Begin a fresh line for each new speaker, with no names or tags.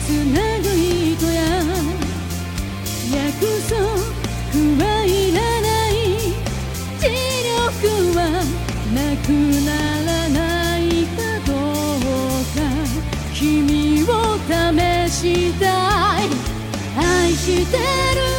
つなぐ糸や約束はいらない、磁力はなくならないかどうか君を試したい、愛してる